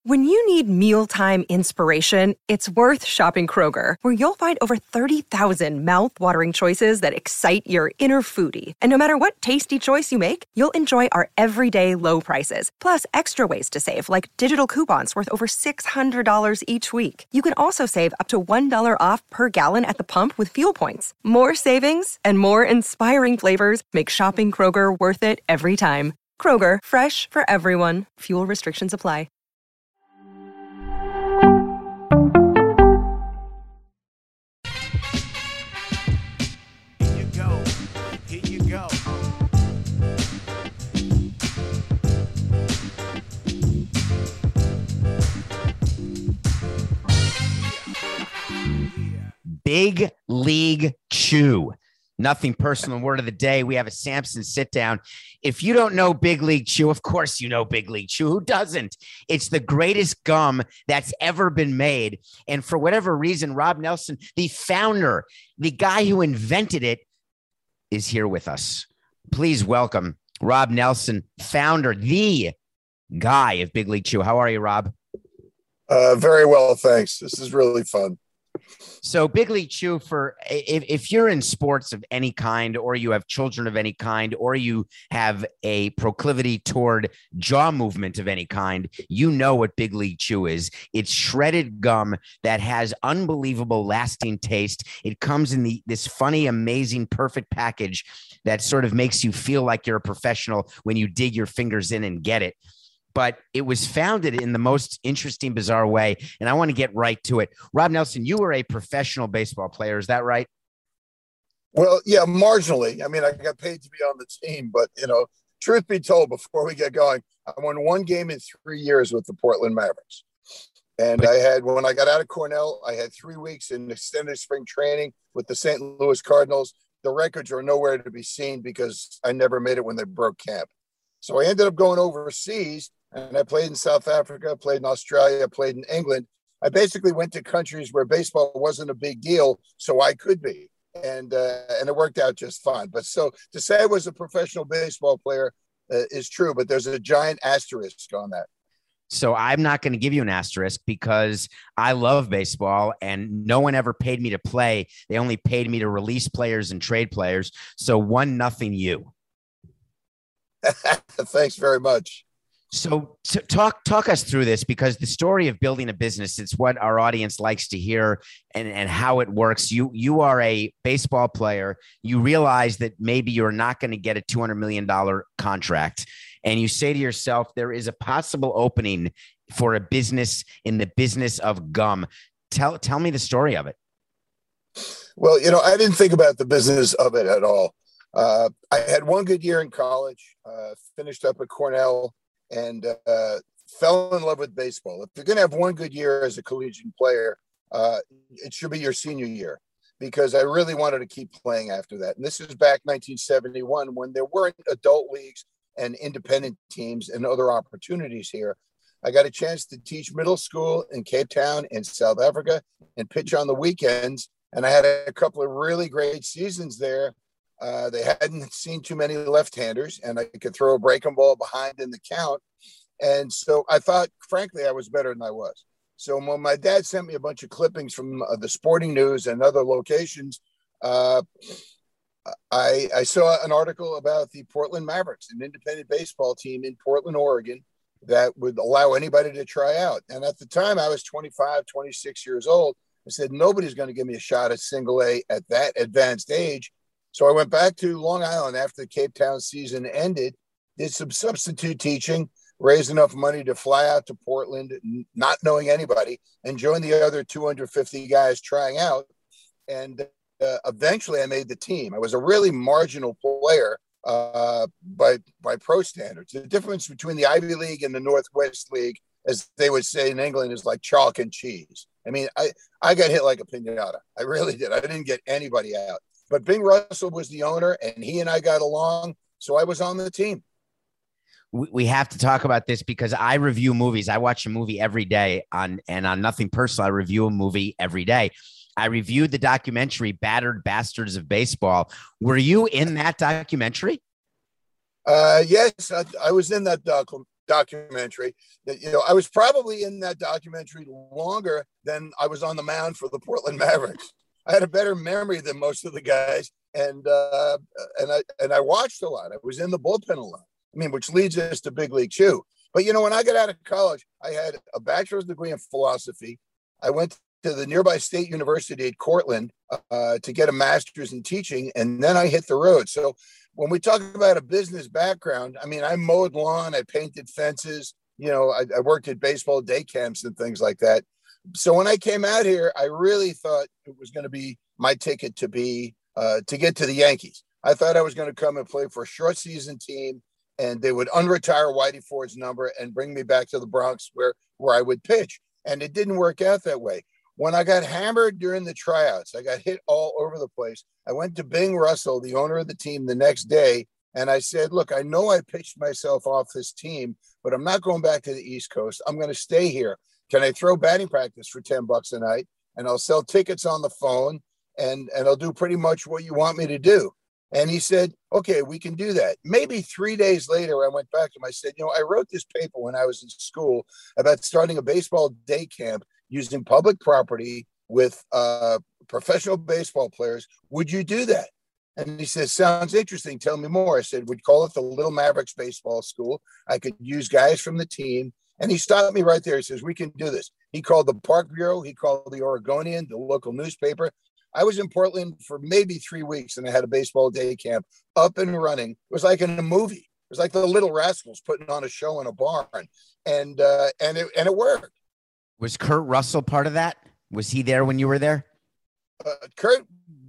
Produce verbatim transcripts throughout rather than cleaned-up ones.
When you need mealtime inspiration, it's worth shopping Kroger, where you'll find over thirty thousand mouth-watering choices that excite your inner foodie. And no matter what tasty choice you make, you'll enjoy our everyday low prices, plus extra ways to save, like digital coupons worth over six hundred dollars each week. You can also save up to one dollar off per gallon at the pump with fuel points. More savings and more inspiring flavors make shopping Kroger worth it every time. Kroger, fresh for everyone. Fuel restrictions apply. Big League Chew. Nothing personal word of the day. We have a Samson sit down. If you don't know Big League Chew, of course you know Big League Chew. Who doesn't? It's the greatest gum that's ever been made. And for whatever reason, Rob Nelson, the founder, the guy who invented it, is here with us. Please welcome Rob Nelson, founder, the guy of Big League Chew. How are you, Rob? Uh, very well, thanks. This is really fun. So Big League Chew, for if, if you're in sports of any kind, or you have children of any kind, or you have a proclivity toward jaw movement of any kind, you know what Big League Chew is. It's shredded gum that has unbelievable lasting taste. It comes in the this funny, amazing, perfect package that sort of makes you feel like you're a professional when you dig your fingers in and get it. But it was founded in the most interesting, bizarre way. And I want to get right to it. Rob Nelson, you were a professional baseball player. Is that right? Well, yeah, marginally. I mean, I got paid to be on the team, but, you know, truth be told, before we get going, I won one game in three years with the Portland Mavericks. And but- I had, when I got out of Cornell, I had three weeks in extended spring training with the Saint Louis Cardinals. The records are nowhere to be seen because I never made it when they broke camp. So I ended up going overseas. And I played in South Africa, played in Australia, played in England. I basically went to countries where baseball wasn't a big deal, so I could be. And uh, and it worked out just fine. But so to say I was a professional baseball player uh, is true, but there's a giant asterisk on that. So I'm not going to give you an asterisk because I love baseball and no one ever paid me to play. They only paid me to release players and trade players. So one, nothing you. Thanks very much. So, so talk talk us through this, because the story of building a business, it's what our audience likes to hear, and, and how it works. You you are a baseball player. You realize that maybe you're not going to get a two hundred million dollars contract. And you say to yourself, there is a possible opening for a business in the business of gum. Tell, tell me the story of it. Well, you know, I didn't think about the business of it at all. Uh, I had one good year in college, uh, finished up at Cornell, and uh, fell in love with baseball. If you're going to have one good year as a collegiate player, uh, it should be your senior year, because I really wanted to keep playing after that. And this is back nineteen seventy-one, when there weren't adult leagues and independent teams and other opportunities here. I got a chance to teach middle school in Cape Town in South Africa and pitch on the weekends. And I had a couple of really great seasons there. Uh, they hadn't seen too many left-handers, and I could throw a breaking ball behind in the count. And so I thought, frankly, I was better than I was. So when my dad sent me a bunch of clippings from uh, the Sporting News and other locations, uh, I, I saw an article about the Portland Mavericks, an independent baseball team in Portland, Oregon, that would allow anybody to try out. And at the time, I was twenty-five, twenty-six years old. I said, nobody's going to give me a shot at single A at that advanced age. So I went back to Long Island after the Cape Town season ended, did some substitute teaching, raised enough money to fly out to Portland, not knowing anybody, and join the other two hundred fifty guys trying out. And uh, eventually I made the team. I was a really marginal player uh, by, by pro standards. The difference between the Ivy League and the Northwest League, as they would say in England, is like chalk and cheese. I mean, I, I got hit like a piñata. I really did. I didn't get anybody out. But Bing Russell was the owner, and he and I got along, so I was on the team. We have to talk about this because I review movies. I watch a movie every day on, and on Nothing Personal, I review a movie every day. I reviewed the documentary Battered Bastards of Baseball. Were you in that documentary? Uh, yes, I, I was in that docu- documentary. You know, I was probably in that documentary longer than I was on the mound for the Portland Mavericks. I had a better memory than most of the guys, and uh, and I and I watched a lot. I was in the bullpen a lot. I mean, which leads us to Big League Chew. But you know, when I got out of college, I had a bachelor's degree in philosophy. I went to the nearby State University at Cortland uh, to get a master's in teaching, and then I hit the road. So when we talk about a business background, I mean, I mowed lawn, I painted fences, you know, I, I worked at baseball day camps and things like that. So when I came out here, I really thought it was going to be my ticket to be uh, to get to the Yankees. I thought I was going to come and play for a short season team, and they would unretire Whitey Ford's number and bring me back to the Bronx where, where I would pitch. And it didn't work out that way. When I got hammered during the tryouts, I got hit all over the place. I went to Bing Russell, the owner of the team, the next day, and I said, look, I know I pitched myself off this team, but I'm not going back to the East Coast. I'm going to stay here. Can I throw batting practice for ten bucks a night? And I'll sell tickets on the phone, and, and I'll do pretty much what you want me to do. And he said, okay, we can do that. Maybe three days later, I went back to him. I said, you know, I wrote this paper when I was in school about starting a baseball day camp using public property with uh, professional baseball players. Would you do that? And he says, sounds interesting. Tell me more. I said, we'd call it the Little Mavericks Baseball School. I could use guys from the team. And he stopped me right there. He says, we can do this. He called the Park Bureau. He called the Oregonian, the local newspaper. I was in Portland for maybe three weeks, and I had a baseball day camp up and running. It was like in a movie. It was like the Little Rascals putting on a show in a barn. And, uh, and, it, and it worked. Was Kurt Russell part of that? Was he there when you were there? Uh, Kurt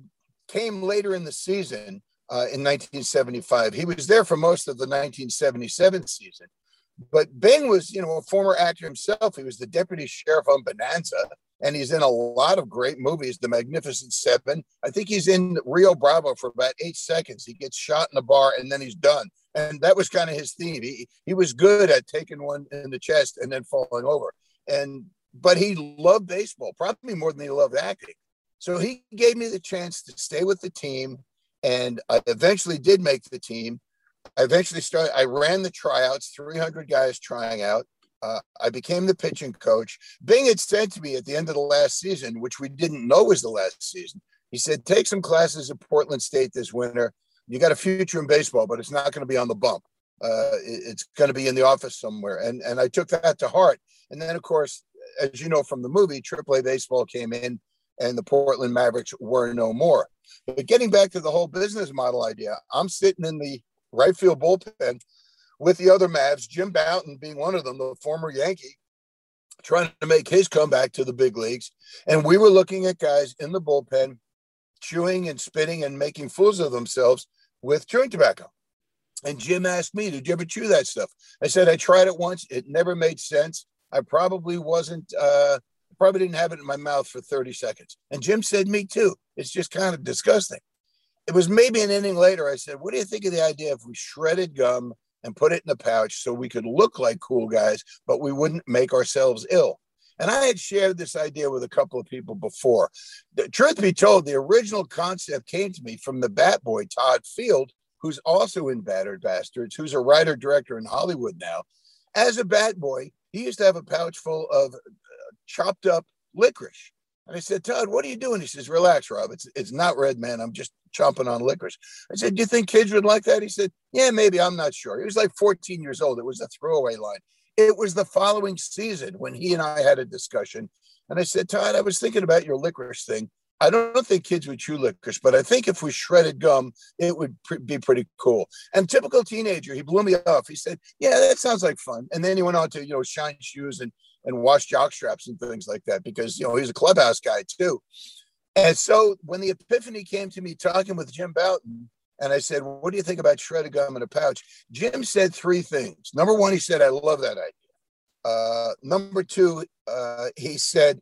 came later in the season uh, in nineteen seventy-five. He was there for most of the nineteen seventy-seven season. But Bing was, you know, a former actor himself. He was the deputy sheriff on Bonanza, and he's in a lot of great movies, The Magnificent Seven. I think he's in Rio Bravo for about eight seconds. He gets shot in a bar, and then he's done. And that was kind of his theme. He, he was good at taking one in the chest and then falling over. And but he loved baseball, probably more than he loved acting. So he gave me the chance to stay with the team, and I eventually did make the team. I eventually started, I ran the tryouts, three hundred guys trying out. Uh, I became the pitching coach. Bing had said to me at the end of the last season, which we didn't know was the last season, he said, take some classes at Portland State this winter. You got a future in baseball, but it's not going to be on the bump. Uh, it, it's going to be in the office somewhere. And, and I took that to heart. And then, of course, as you know from the movie, triple A baseball came in and the Portland Mavericks were no more. But getting back to the whole business model idea, I'm sitting in the right field bullpen with the other Mavs, Jim Bouton being one of them, the former Yankee, trying to make his comeback to the big leagues. And we were looking at guys in the bullpen chewing and spitting and making fools of themselves with chewing tobacco. And Jim asked me, did you ever chew that stuff? I said, I tried it once. It never made sense. I probably wasn't, uh, probably didn't have it in my mouth for thirty seconds. And Jim said, me too. It's just kind of disgusting. It was maybe an inning later. I said, what do you think of the idea if we shredded gum and put it in a pouch so we could look like cool guys, but we wouldn't make ourselves ill? And I had shared this idea with a couple of people before. The truth be told, the original concept came to me from the Bat Boy, Todd Field, who's also in Battered Bastards, who's a writer director in Hollywood now. As a Bat Boy, he used to have a pouch full of uh, chopped up licorice. And I said, Todd, what are you doing? He says, relax, Rob. It's it's not red, man. I'm just chomping on licorice. I said, do you think kids would like that? He said, yeah, maybe. I'm not sure. He was like fourteen years old. It was a throwaway line. It was the following season when he and I had a discussion. And I said, Todd, I was thinking about your licorice thing. I don't think kids would chew licorice, but I think if we shredded gum, it would pr- be pretty cool. And typical teenager, he blew me off. He said, yeah, that sounds like fun. And then he went on to, you know, shine shoes and, and wash jock straps and things like that because, you know, he's a clubhouse guy too. And so when the epiphany came to me talking with Jim Bouton, and I said, what do you think about shredded gum in a pouch? Jim said three things. Number one, he said, I love that idea. Uh, number two, uh, he said,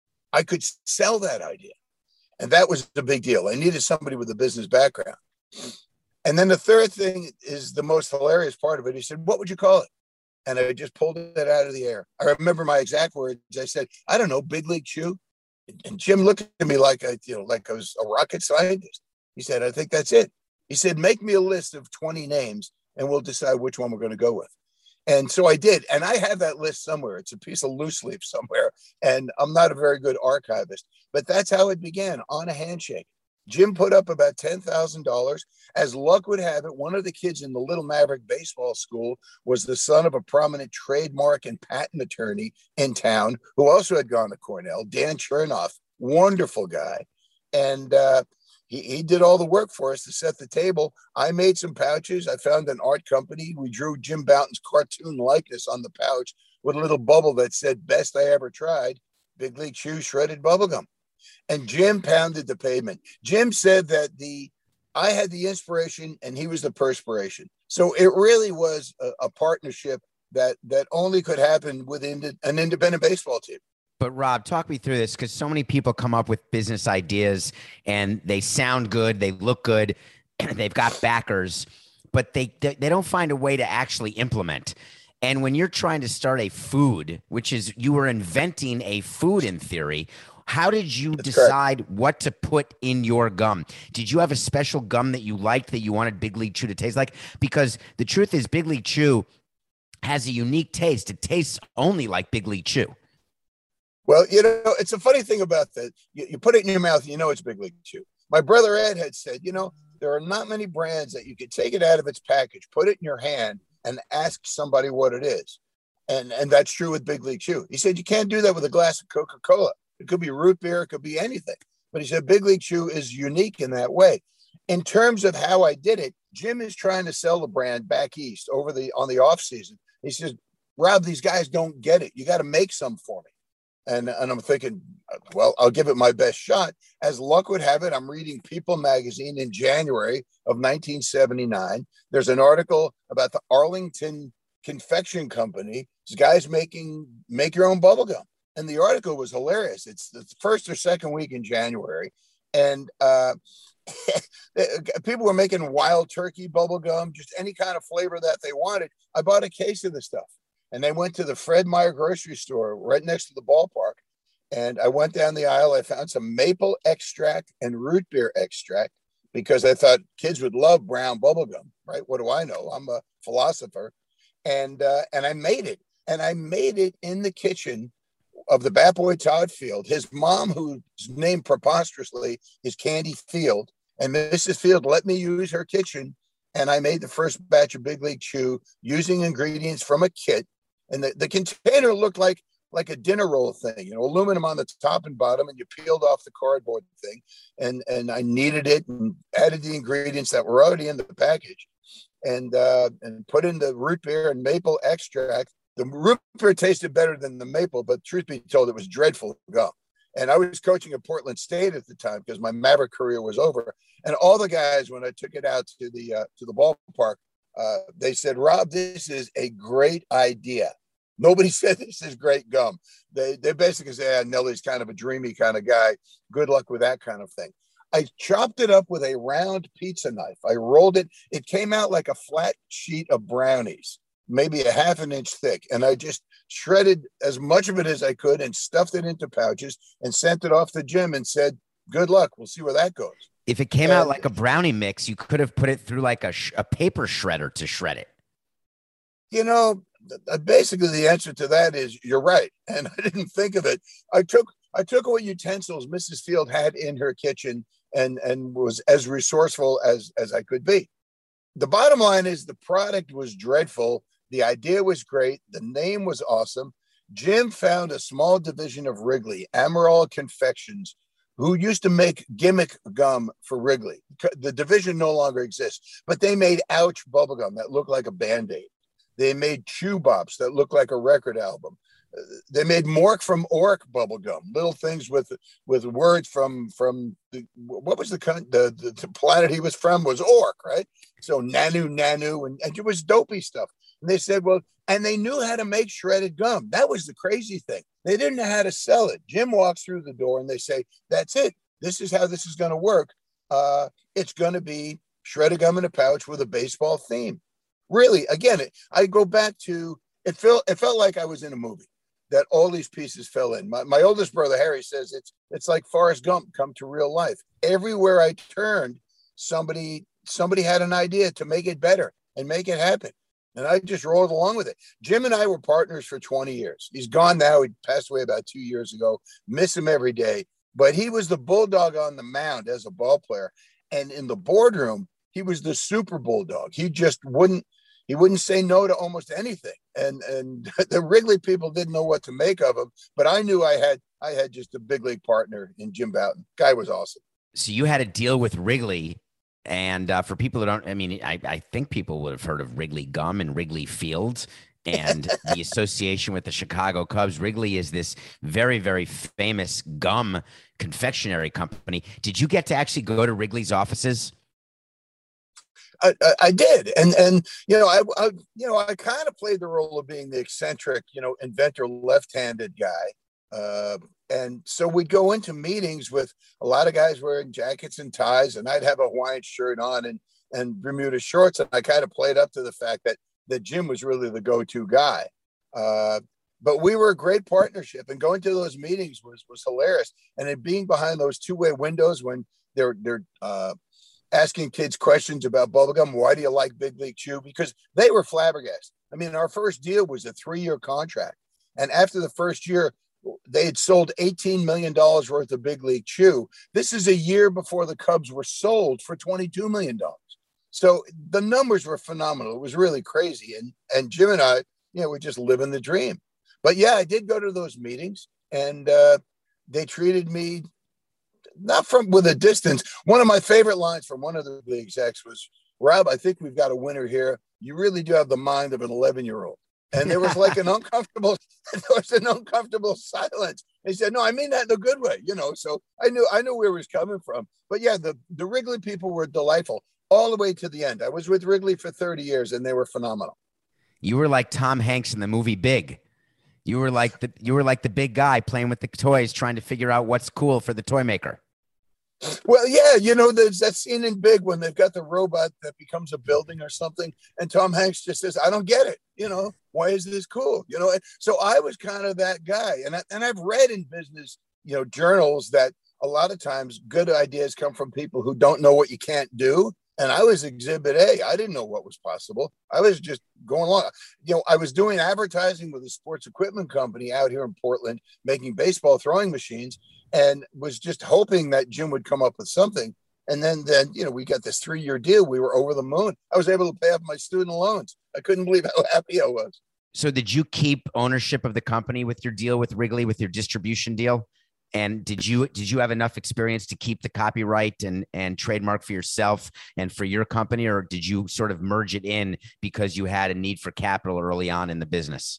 I could sell that idea. And that was the big deal. I needed somebody with a business background. And then the third thing is the most hilarious part of it. He said, what would you call it? And I just pulled it out of the air. I remember my exact words. I said, I don't know, Big League Chew. And Jim looked at me like I, you know, like I was a rocket scientist. He said, I think that's it. He said, make me a list of twenty names and we'll decide which one we're going to go with. And so I did. And I have that list somewhere. It's a piece of loose leaf somewhere. And I'm not a very good archivist, but that's how it began, on a handshake. Jim put up about ten thousand dollars. As luck would have it, one of the kids in the Little Maverick baseball school was the son of a prominent trademark and patent attorney in town who also had gone to Cornell, Dan Chernoff, wonderful guy. And uh, he, he did all the work for us to set the table. I made some pouches. I found an art company. We drew Jim Bouton's cartoon likeness on the pouch with a little bubble that said, "Best I ever tried, Big League Chew shredded bubblegum." And Jim pounded the pavement. Jim said that the I had the inspiration and he was the perspiration. So it really was a, a partnership that that only could happen within an independent baseball team. But Rob, talk me through this, because so many people come up with business ideas and they sound good, they look good, they've got backers, but they they don't find a way to actually implement. And when you're trying to start a food, which is you were inventing a food in theory, how did you That's decide correct. what to put in your gum? Did you have a special gum that you liked that you wanted Big League Chew to taste like? Because the truth is, Big League Chew has a unique taste. It tastes only like Big League Chew. Well, you know, it's a funny thing about that. You, you put it in your mouth, and you know it's Big League Chew. My brother Ed had said, you know, there are not many brands that you could take it out of its package, put it in your hand, and ask somebody what it is. And, and that's true with Big League Chew. He said, you can't do that with a glass of Coca-Cola. It could be root beer. It could be anything. But he said Big League Chew is unique in that way. In terms of how I did it, Jim is trying to sell the brand back east over the on the off season. He says, Rob, these guys don't get it. You got to make some for me. And, and I'm thinking, well, I'll give it my best shot. As luck would have it, I'm reading People magazine in January of nineteen seventy-nine. There's an article about the Arlington Confection Company. These guys making make your own bubble gum. And the article was hilarious. It's the first or second week in January. And uh, people were making wild turkey bubble gum, just any kind of flavor that they wanted. I bought a case of the stuff. And they went to the Fred Meyer grocery store right next to the ballpark. And I went down the aisle. I found some maple extract and root beer extract because I thought kids would love brown bubble gum, right? What do I know? I'm a philosopher. And uh, and I made it. And I made it in the kitchen of the Bat Boy Todd Field. His mom, whose name preposterously is Candy Field, and Missus Field let me use her kitchen. And I made the first batch of Big League Chew using ingredients from a kit. And the, the container looked like like a dinner roll thing, you know, aluminum on the top and bottom, and you peeled off the cardboard thing. And and I kneaded it and added the ingredients that were already in the package, and uh, and put in the root beer and maple extract. The root beer tasted better than the maple, but truth be told, it was dreadful gum. And I was coaching at Portland State at the time because my Maverick career was over. And all the guys, when I took it out to the uh, to the ballpark, uh, they said, Rob, this is a great idea. Nobody said this is great gum. They they basically say, ah, Nelly's kind of a dreamy kind of guy. Good luck with that kind of thing. I chopped it up with a round pizza knife. I rolled it. It came out like a flat sheet of brownies, maybe a half an inch thick. And I just shredded as much of it as I could and stuffed it into pouches and sent it off to Jim and said, good luck. We'll see where that goes. If it came and, out like a brownie mix, you could have put it through like a, sh- a paper shredder to shred it. You know, basically the answer to that is you're right. And I didn't think of it. I took I took what utensils Missus Field had in her kitchen and, and was as resourceful as, as I could be. The bottom line is the product was dreadful. The idea was great. The name was awesome. Jim found a small division of Wrigley, Amaral Confections, who used to make gimmick gum for Wrigley. The division no longer exists, but they made Ouch bubblegum that looked like a Band-Aid. They made Chew Bops that looked like a record album. They made Mork from Ork bubblegum, little things with with words from from the, what was the, the the the planet he was from was Ork, right? So Nanu Nanu and, and it was dopey stuff. And they said, well, and they knew how to make shredded gum. That was the crazy thing. They didn't know how to sell it. Jim walks through the door and they say, that's it. This is how this is going to work. Uh, it's going to be shredded gum in a pouch with a baseball theme. Really, again, it, I go back to, it felt, it felt like I was in a movie that all these pieces fell in. My, my oldest brother, Harry, says it's, it's like Forrest Gump come to real life. Everywhere I turned, somebody, somebody had an idea to make it better and make it happen. And I just rolled along with it. Jim and I were partners for twenty years. He's gone now. He passed away about two years ago. Miss him every day. But he was the bulldog on the mound as a ball player. And in the boardroom, he was the super bulldog. He just wouldn't, he wouldn't say no to almost anything. And and the Wrigley people didn't know what to make of him. But I knew I had, I had just a big league partner in Jim Bouton. Guy was awesome. So you had a deal with Wrigley. And uh, for people who don't, I mean, I, I think people would have heard of Wrigley Gum and Wrigley Fields and the association with the Chicago Cubs. Wrigley is this very, very famous gum confectionery company. Did you get to actually go to Wrigley's offices? I, I, I did. And, and, you know, I, I you know, I kind of played the role of being the eccentric, you know, inventor, left-handed guy. Uh, and so we'd go into meetings with a lot of guys wearing jackets and ties, and I'd have a Hawaiian shirt on and, and Bermuda shorts. And I kind of played up to the fact that, that Jim was really the go-to guy. Uh, but we were a great partnership, and going to those meetings was, was hilarious. And then being behind those two-way windows when they're, they're, uh, asking kids questions about bubblegum. Why do you like Big League Chew? Because they were flabbergasted. I mean, our first deal was a three-year contract. And after the first year, they had sold eighteen million dollars worth of Big League Chew. This is a year before the Cubs were sold for twenty-two million dollars. So the numbers were phenomenal. It was really crazy. And, and Jim and I, you know, we're just living the dream. But yeah, I did go to those meetings, and uh, they treated me not from with a distance. One of my favorite lines from one of the big execs was, "Rob, I think we've got a winner here. You really do have the mind of an eleven year old." And there was like an uncomfortable, there was an uncomfortable silence. He said, "No, I mean that in a good way, you know." So I knew, I knew where he was coming from. But yeah, the, the Wrigley people were delightful all the way to the end. I was with Wrigley for thirty years, and they were phenomenal. You were like Tom Hanks in the movie Big. You were like the, you were like the big guy playing with the toys, trying to figure out what's cool for the toy maker. Well, yeah, you know, there's that scene in Big when they've got the robot that becomes a building or something, and Tom Hanks just says, "I don't get it. You know, why is this cool?" You know, and so I was kind of that guy, and I, and I've read in business, you know, journals that a lot of times good ideas come from people who don't know what you can't do. And I was Exhibit A. I didn't know what was possible. I was just going along. You know, I was doing advertising with a sports equipment company out here in Portland, making baseball throwing machines, and was just hoping that Jim would come up with something. And then, then you know, we got this three-year deal. We were over the moon. I was able to pay off my student loans. I couldn't believe how happy I was. So did you keep ownership of the company with your deal with Wrigley, with your distribution deal? And did you did you have enough experience to keep the copyright and, and trademark for yourself and for your company, or did you sort of merge it in because you had a need for capital early on in the business?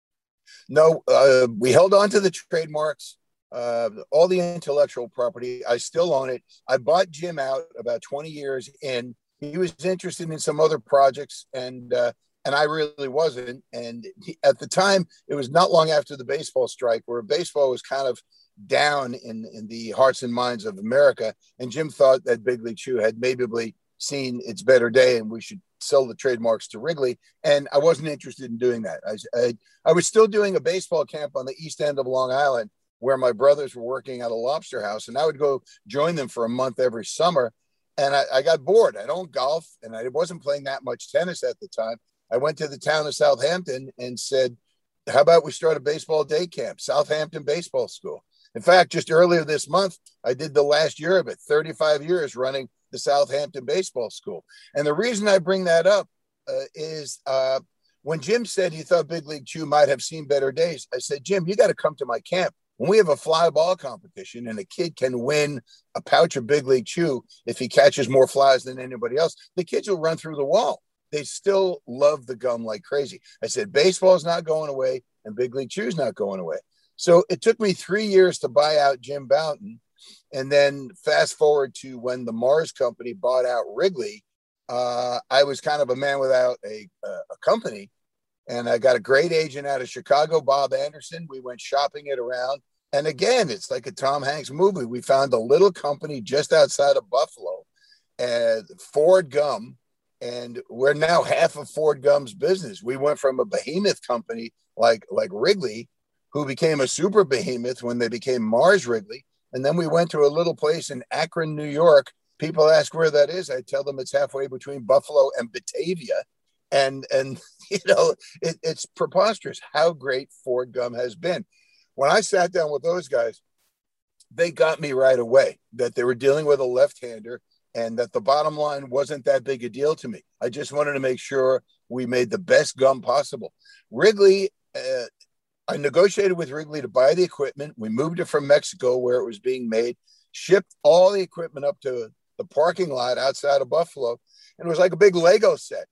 No, uh, we held on to the trademarks, uh, all the intellectual property. I still own it. I bought Jim out about twenty years in. He was interested in some other projects, and uh, and I really wasn't. And he, at the time, it was not long after the baseball strike, where baseball was kind of down in, in the hearts and minds of America. And Jim thought that Big League Chew had maybe seen its better day and we should sell the trademarks to Wrigley. And I wasn't interested in doing that. I, I, I was still doing a baseball camp on the east end of Long Island where my brothers were working at a lobster house. And I would go join them for a month every summer. And I, I got bored. I don't golf, and I wasn't playing that much tennis at the time. I went to the town of Southampton and said, "How about we start a baseball day camp, Southampton Baseball School?" In fact, just earlier this month, I did the last year of it, thirty-five years running the Southampton Baseball School. And the reason I bring that up uh, is uh, when Jim said he thought Big League Chew might have seen better days, I said, "Jim, you got to come to my camp. When we have a fly ball competition and a kid can win a pouch of Big League Chew if he catches more flies than anybody else, the kids will run through the wall. They still love the gum like crazy." I said, "Baseball is not going away and Big League Chew is not going away." So it took me three years to buy out Jim Bouton. And then fast forward to when the Mars company bought out Wrigley, uh, I was kind of a man without a, a, a company. And I got a great agent out of Chicago, Bob Anderson. We went shopping it around. And again, it's like a Tom Hanks movie. We found a little company just outside of Buffalo, uh, Ford Gum. And we're now half of Ford Gum's business. We went from a behemoth company like, like Wrigley, who became a super behemoth when they became Mars Wrigley. And then we went to a little place in Akron, New York. People ask where that is. I tell them it's halfway between Buffalo and Batavia. And, and you know, it, it's preposterous how great Ford gum has been. When I sat down with those guys, they got me right away that they were dealing with a left-hander and that the bottom line wasn't that big a deal to me. I just wanted to make sure we made the best gum possible. Wrigley, uh, I negotiated with Wrigley to buy the equipment. We moved it from Mexico where it was being made, shipped all the equipment up to the parking lot outside of Buffalo, and it was like a big Lego set.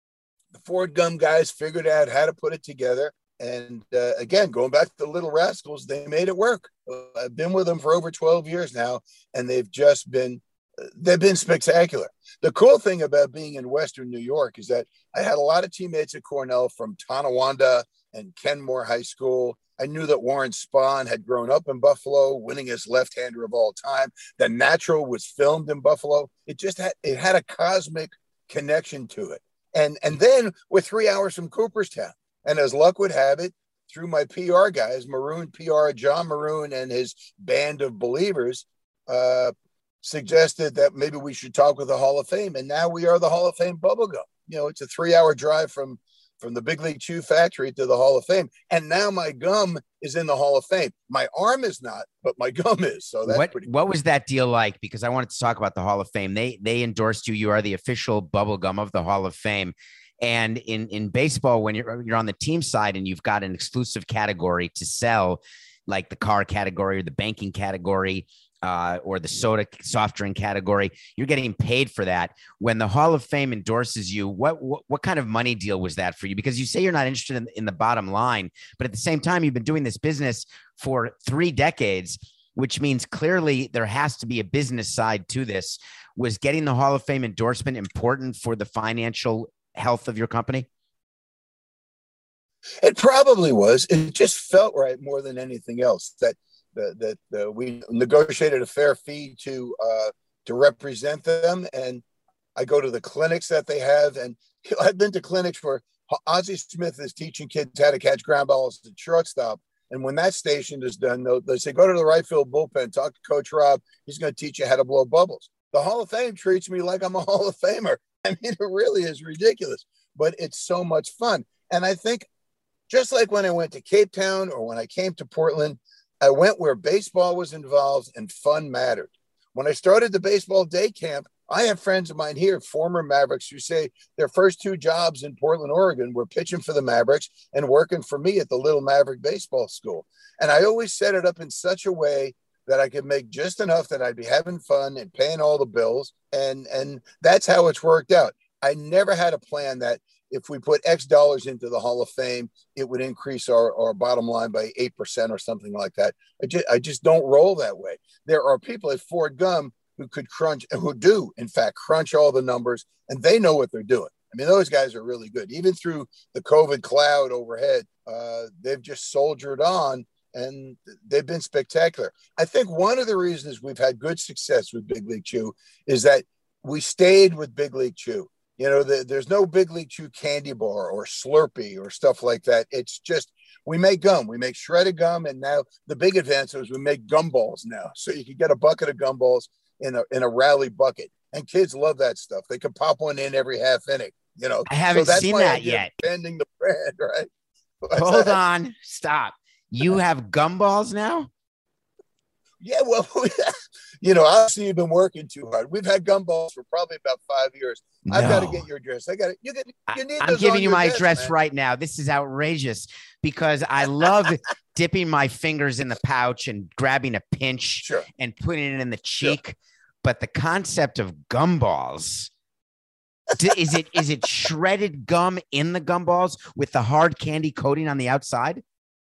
The Ford gum guys figured out how to put it together. And uh, again, going back to the Little Rascals, they made it work. Uh, I've been with them for over twelve years now, and they've just been, uh, they've been spectacular. The cool thing about being in Western New York is that I had a lot of teammates at Cornell from Tonawanda and Kenmore High School. I knew that Warren Spahn had grown up in Buffalo, winning as left-hander of all time. The Natural was filmed in Buffalo. It just had, it had a cosmic connection to it. And, and then we're three hours from Cooperstown. And as luck would have it, through my P R guys, Maroon P R, John Maroon and his band of believers, uh, suggested that maybe we should talk with the Hall of Fame. And now we are the Hall of Fame bubblegum. You know, it's a three-hour drive from, from the Big League Chew factory to the Hall of Fame. And now my gum is in the Hall of Fame. My arm is not, but my gum is. So that's what, pretty cool. What was that deal like? Because I wanted to talk about the Hall of Fame. They they endorsed you. You are the official bubblegum of the Hall of Fame. And in, in baseball, when you're, you're on the team side and you've got an exclusive category to sell, like the car category or the banking category, uh, or the soda soft drink category, you're getting paid for that. When the Hall of Fame endorses you, what, what, what kind of money deal was that for you? Because you say you're not interested in, in the bottom line, but at the same time, you've been doing this business for three decades, which means clearly there has to be a business side to this. Was getting the Hall of Fame endorsement important for the financial health of your company? It probably was. It just felt right more than anything else that that that uh, we negotiated a fair fee to uh, to represent them, and I go to the clinics that they have, and I've been to clinics where Ozzie Smith is teaching kids how to catch ground balls at shortstop, and when that station is done, they say go to the right field bullpen, talk to Coach Rob. He's going to teach you how to blow bubbles. The Hall of Fame treats me like I'm a Hall of Famer. I mean, it really is ridiculous, but it's so much fun. And I think just like when I went to Cape Town or when I came to Portland, I went where baseball was involved and fun mattered. When I started the baseball day camp, I have friends of mine here, former Mavericks, who say their first two jobs in Portland, Oregon were pitching for the Mavericks and working for me at the Little Maverick Baseball School. And I always set it up in such a way that I could make just enough that I'd be having fun and paying all the bills. And, and that's how it's worked out. I never had a plan that if we put X dollars into the Hall of Fame, it would increase our, our bottom line by eight percent or something like that. I just, I just don't roll that way. There are people at Ford Gum who could crunch, who do, in fact, crunch all the numbers, and they know what they're doing. I mean, those guys are really good. Even through the COVID cloud overhead, uh, they've just soldiered on. And they've been spectacular. I think one of the reasons we've had good success with Big League Chew is that we stayed with Big League Chew. You know, the, there's no Big League Chew candy bar or Slurpee or stuff like that. It's just, we make gum. We make shredded gum. And now the big advance is we make gumballs now. So you can get a bucket of gumballs in a, in a rally bucket. And kids love that stuff. They can pop one in every half inning, you know. I haven't so that's seen why that I'm yet. Bending the brand, right? What's Hold that? on. Stop. You have gumballs now? Yeah, well, you know, obviously you've been working too hard. We've had gumballs for probably about five years. No. I've got to get your address. I got it. You get. You need. I'm those giving on you your my desk, address man. right now. This is outrageous because I love dipping my fingers in the pouch and grabbing a pinch Sure. and putting it in the cheek. Sure. But the concept of gumballs, d- is it is it shredded gum in the gumballs with the hard candy coating on the outside?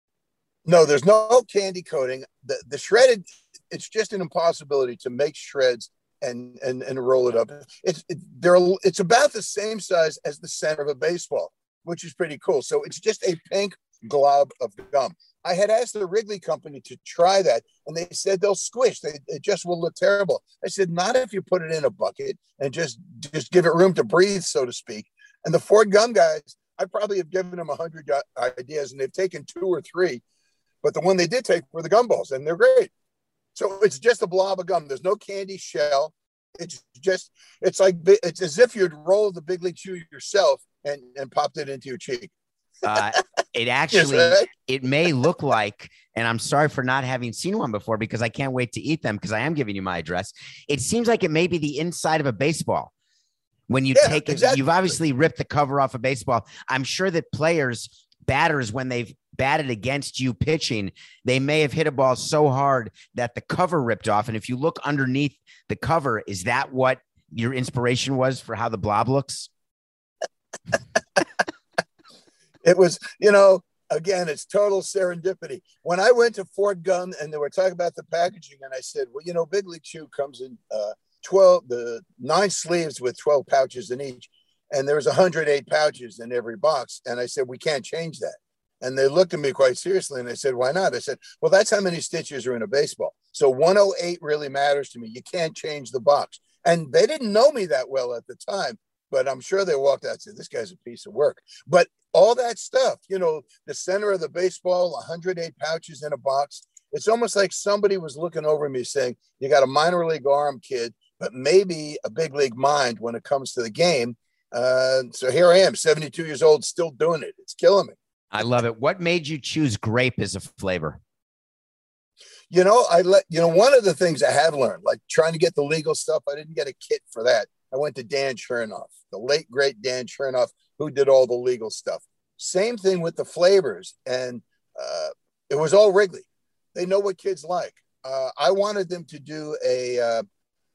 No, there's no candy coating. The the shredded, it's just an impossibility to make shreds and and and roll it up. It's it, they're it's about the same size as the center of a baseball, which is pretty cool. So it's just a pink glob of gum. I had asked the Wrigley company to try that, and they said they'll squish. They it just will look terrible. I said, not if you put it in a bucket and just just give it room to breathe, so to speak. And the Ford Gum guys, I probably have given them a hundred ideas, and they've taken two or three. But the one they did take were the gumballs, and they're great. So it's just a blob of gum. There's no candy shell. It's just, it's like, it's as if you'd roll the Big League Chew yourself and, and popped it into your cheek. Uh, it actually, Yes, right? it may look like, and I'm sorry for not having seen one before because I can't wait to eat them because I am giving you my address. It seems like it may be the inside of a baseball. When you Yeah, take it, exactly. you've obviously ripped the cover off a baseball. I'm sure that players, batters, when they've batted against you pitching, they may have hit a ball so hard that the cover ripped off. And if you look underneath the cover, is that what your inspiration was for how the blob looks? It was, you know, again, it's total serendipity. When I went to Fort Gunn and they were talking about the packaging, and I said, well, you know, Big League Chew comes in uh, twelve, the nine sleeves with twelve pouches in each. And there was one hundred eight pouches in every box. And I said, we can't change that. And they looked at me quite seriously. And I said, why not? I said, well, that's how many stitches are in a baseball. So one oh eight really matters to me. You can't change the box. And they didn't know me that well at the time, but I'm sure they walked out and said, this guy's a piece of work. But all that stuff, you know, the center of the baseball, one hundred eight pouches in a box. It's almost like somebody was looking over me saying, you got a minor league arm, kid, but maybe a big league mind when it comes to the game. Uh, so here I am, seventy-two years old, still doing it. It's killing me. I love it. What made you choose grape as a flavor? You know, I let, you know, one of the things I have learned, like trying to get the legal stuff, I didn't get a kit for that. I went to Dan Chernoff, the late, great Dan Chernoff, who did all the legal stuff. Same thing with the flavors. And uh, it was all Wrigley. They know what kids like. Uh, I wanted them to do a, uh,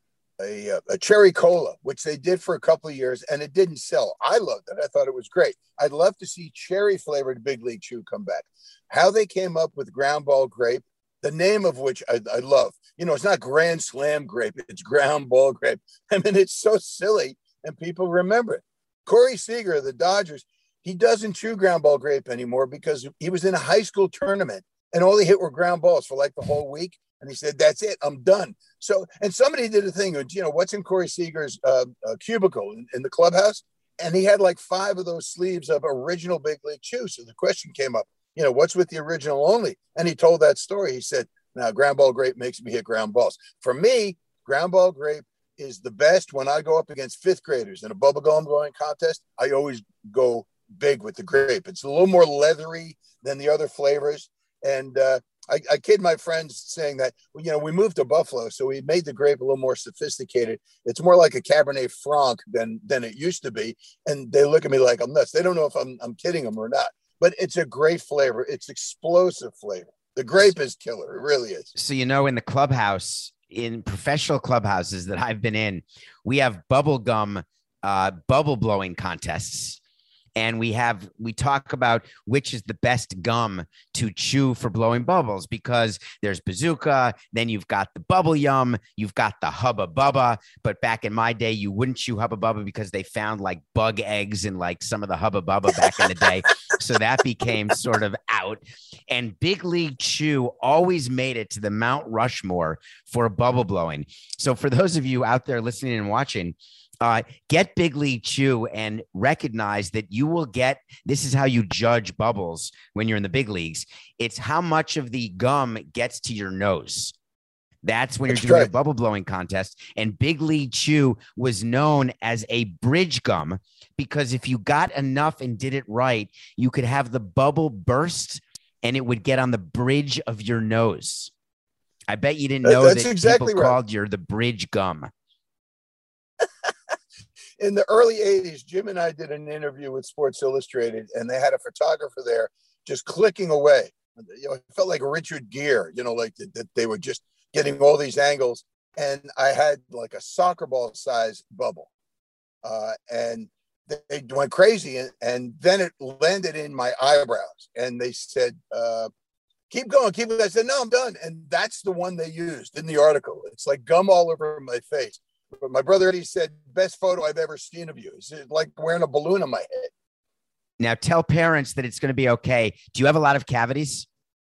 a, a cherry cola, which they did for a couple of years, and it didn't sell. I loved it. I thought it was great. I'd love to see cherry flavored Big League Chew come back. How they came up with Ground Ball Grape, the name of which I, I love. You know, it's not Grand Slam Grape. It's Ground Ball Grape. I mean, it's so silly, and people remember it. Corey Seager of the Dodgers, he doesn't chew Ground Ball Grape anymore because he was in a high school tournament, and all he hit were ground balls for like the whole week. And he said, that's it, I'm done. So, and somebody did a thing, you know, what's in Corey Seager's uh, uh, cubicle in, in the clubhouse? And he had like five of those sleeves of original Big League Chew. So the question came up, you know, what's with the original only? And he told that story. He said, now Ground Ball Grape makes me hit ground balls. For me, Ground Ball Grape is the best when I go up against fifth graders in a bubblegum blowing contest. I always go big with the grape. It's a little more leathery than the other flavors. And uh, I, I kid my friends saying that, well, you know, we moved to Buffalo, so we made the grape a little more sophisticated. It's more like a Cabernet Franc than than it used to be. And they look at me like I'm nuts. They don't know if I'm I'm kidding them or not. But it's a great flavor. It's explosive flavor. The grape is killer. It really is. So, you know, in the clubhouse, in professional clubhouses that I've been in, we have bubble gum, uh, bubble blowing contests. And we have, we talk about which is the best gum to chew for blowing bubbles, because there's Bazooka, then you've got the Bubble Yum, you've got the Hubba Bubba. But back in my day, you wouldn't chew Hubba Bubba because they found like bug eggs in like some of the Hubba Bubba back in the day. So that became sort of out. And Big League Chew always made it to the Mount Rushmore for bubble blowing. So for those of you out there listening and watching, Uh, get Big League Chew and recognize that you will get, this is how you judge bubbles when you're in the big leagues. It's how much of the gum gets to your nose. That's when you're That's doing right. a bubble blowing contest. And Big League Chew was known as a bridge gum because if you got enough and did it right, you could have the bubble burst and it would get on the bridge of your nose. I bet you didn't know That's that exactly people right. called you the bridge gum. In the early eighties, Jim and I did an interview with Sports Illustrated, and they had a photographer there just clicking away. You know, it felt like Richard Gere, you know, like that, that they were just getting all these angles. And I had like a soccer ball size bubble. Uh, and they went crazy. And, and then it landed in my eyebrows. And they said, uh, keep going, keep going. I said, no, I'm done. And that's the one they used in the article. It's like gum all over my face. But my brother Eddie said, best photo I've ever seen of you. It's like wearing a balloon on my head. Now tell parents that it's going to be okay. Do you have a lot of cavities?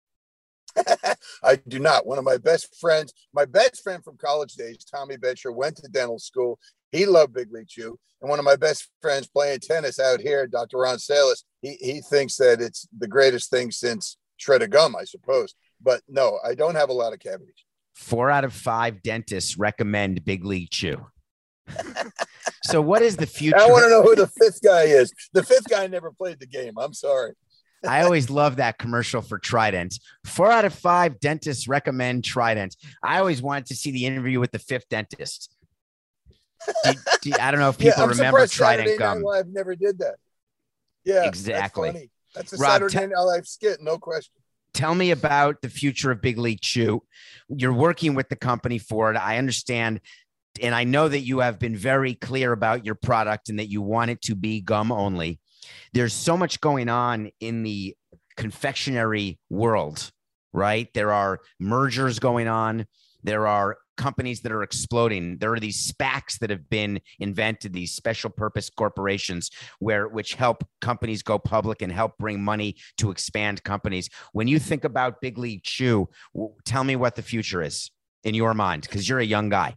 I do not. One of my best friends, my best friend from college days, Tommy Betcher, went to dental school. He loved Big League Chew. And one of my best friends playing tennis out here, Doctor Ron Salas, he, he thinks that it's the greatest thing since shredded gum, I suppose. But no, I don't have a lot of cavities. Four out of five dentists recommend Big League Chew. So what is the future? I want to know who the fifth guy is. The fifth guy never played the game. I'm sorry. I always love that commercial for Trident. Four out of five dentists recommend Trident. I always wanted to see the interview with the fifth dentist. Do, do, I don't know if people yeah, remember Trident Saturday gum. Night Live never did that. Yeah, exactly. That's, funny. That's a Rob, Saturday Night Live skit, no question. Tell me about the future of Big League Chew. You're working with the company for it. I understand. And I know that you have been very clear about your product and that you want it to be gum only. There's so much going on in the confectionery world, right? There are mergers going on. There are companies that are exploding. There are these SPACs that have been invented, these special purpose corporations where which help companies go public and help bring money to expand companies. When you think about Big League Chew, tell me what the future is in your mind, because you're a young guy.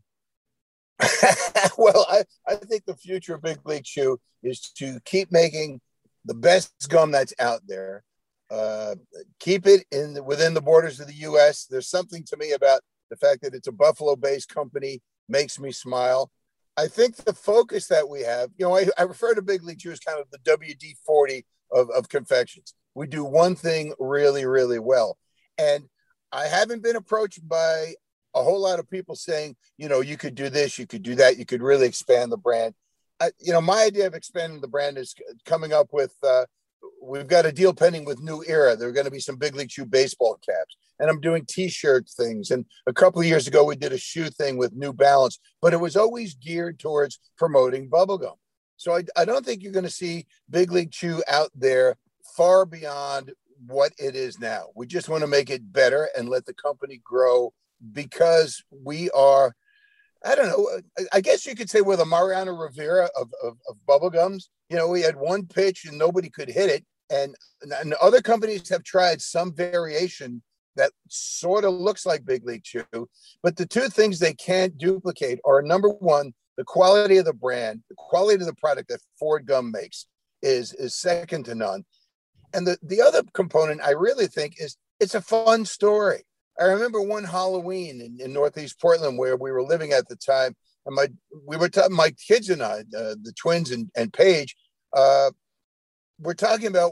Well, I, I think the future of Big League Chew is to keep making the best gum that's out there. Uh, keep it in the, within the borders of the U S. There's something to me about the fact that it's a Buffalo-based company makes me smile. I think the focus that we have, you know, I, I refer to Big League Chew as kind of the W D forty of, of confections. We do one thing really, really well. And I haven't been approached by a whole lot of people saying, you know, you could do this, you could do that, you could really expand the brand. I, you know, my idea of expanding the brand is coming up with, uh, we've got a deal pending with New Era. There are going to be some Big League Chew baseball caps, and I'm doing T-shirt things. And a couple of years ago, we did a shoe thing with New Balance, but it was always geared towards promoting bubblegum. So I, I don't think you're going to see Big League Chew out there far beyond what it is now. We just want to make it better and let the company grow, because we are, I don't know, I guess you could say we're the Mariano Rivera of, of, of bubblegums. You know, we had one pitch and nobody could hit it. And, and other companies have tried some variation that sort of looks like Big League Chew. But the two things they can't duplicate are, number one, the quality of the brand, the quality of the product that Ford Gum makes is, is second to none. And the, the other component I really think is it's a fun story. I remember one Halloween in, in Northeast Portland where we were living at the time, and my we were talking, my kids and I, uh, the twins and, and Paige, uh, we're talking about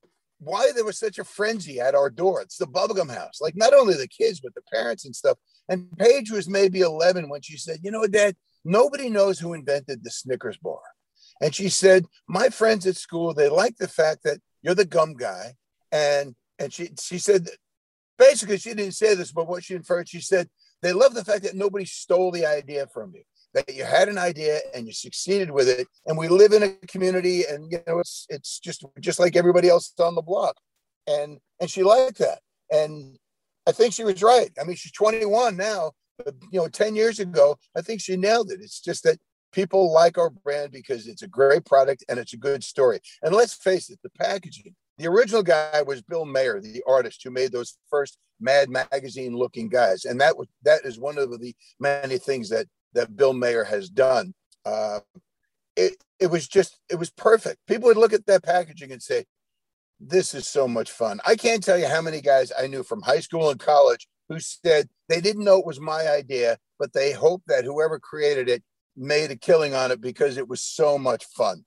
why there was such a frenzy at our door. It's the bubblegum house, like not only the kids, but the parents and stuff. And Paige was maybe eleven when she said, you know, Dad, nobody knows who invented the Snickers bar. And she said, my friends at school, they like the fact that you're the gum guy. And and she she said, basically, she didn't say this, but what she inferred, she said, they love the fact that nobody stole the idea from you, that you had an idea and you succeeded with it. And we live in a community, and, you know, it's it's just just like everybody else on the block. And and she liked that. And I think she was right. I mean, she's twenty-one now, but, you know, ten years ago, I think she nailed it. It's just that people like our brand because it's a great product and it's a good story. And let's face it, the packaging. The original guy was Bill Mayer, the artist who made those first Mad Magazine looking guys. And that was, that is one of the many things that, that Bill Mayer has done. Uh, it, it was just, it was perfect. People would look at that packaging and say, this is so much fun. I can't tell you how many guys I knew from high school and college who said they didn't know it was my idea, but they hoped that whoever created it made a killing on it because it was so much fun.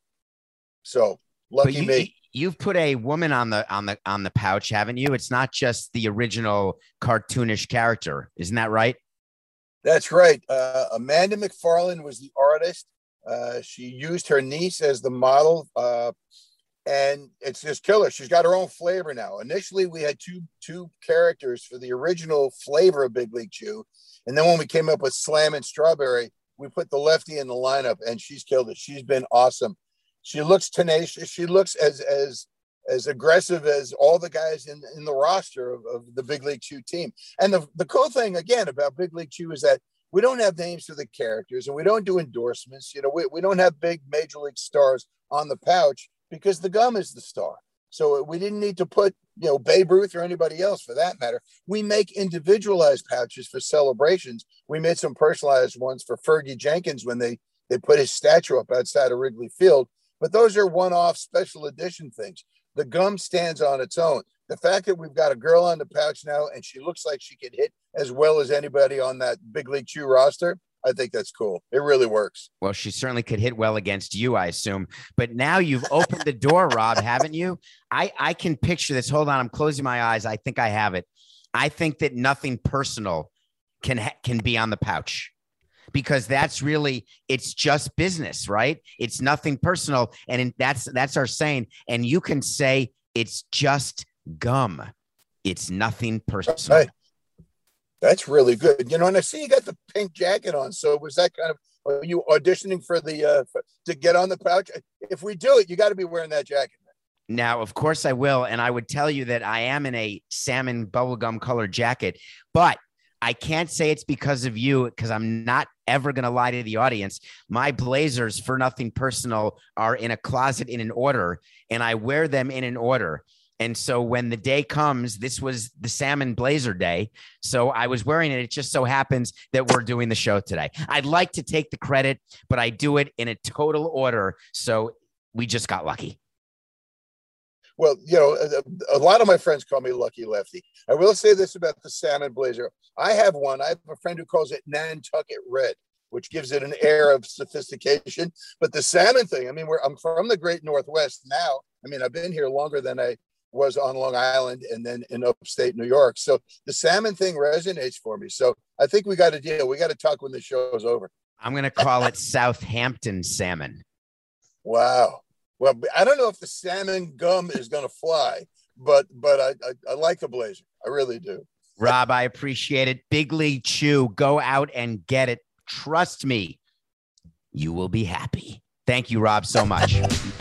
So lucky you, me. You've put a woman on the on the on the pouch, haven't you? It's not just the original cartoonish character, isn't that right? That's right. Uh, Amanda McFarland was the artist. Uh, she used her niece as the model, uh, and it's just killer. She's got her own flavor now. Initially, we had two two characters for the original flavor of Big League Chew, and then when we came up with Slam and Strawberry, we put the lefty in the lineup, and she's killed it. She's been awesome. She looks tenacious. She looks as as as aggressive as all the guys in, in the roster of, of the Big League Chew team. And the, the cool thing, again, about Big League Chew is that we don't have names for the characters, and we don't do endorsements. You know, we, we don't have big major league stars on the pouch because the gum is the star. So we didn't need to put, you know, Babe Ruth or anybody else for that matter. We make individualized pouches for celebrations. We made some personalized ones for Fergie Jenkins when they, they put his statue up outside of Wrigley Field. But those are one-off special edition things. The gum stands on its own. The fact that we've got a girl on the pouch now and she looks like she could hit as well as anybody on that Big League Chew roster, I think that's cool. It really works. Well, she certainly could hit well against you, I assume. But now you've opened the door, Rob, haven't you? I, I can picture this. Hold on. I'm closing my eyes. I think I have it. I think that nothing personal can ha- can be on the pouch, because that's really, it's just business, right? It's nothing personal. And in, that's that's our saying. And you can say it's just gum. It's nothing personal. Right. That's really good. You know, and I see you got the pink jacket on. So was that kind of, are you auditioning for the, uh, for, to get on the pouch? If we do it, you got to be wearing that jacket. Now, of course I will. And I would tell you that I am in a salmon bubblegum colored jacket, but I can't say it's because of you, because I'm not ever going to lie to the audience. My blazers, for nothing personal, are in a closet in an order, and I wear them in an order. And so when the day comes, this was the salmon blazer day. So I was wearing it. It just so happens that we're doing the show today. I'd like to take the credit, but I do it in a total order. So we just got lucky. Well, you know, a, a lot of my friends call me Lucky Lefty. I will say this about the salmon blazer. I have one. I have a friend who calls it Nantucket Red, which gives it an air of sophistication. But the salmon thing, I mean, we're, I'm from the great Northwest now. I mean, I've been here longer than I was on Long Island and then in upstate New York. So the salmon thing resonates for me. So I think we got a deal. We got to talk when the show is over. I'm going to call it Southampton salmon. Wow. Well, I don't know if the salmon gum is going to fly, but but I, I I like the blazer. I really do. Rob, I appreciate it. Big League Chew. Go out and get it. Trust me, you will be happy. Thank you, Rob, so much.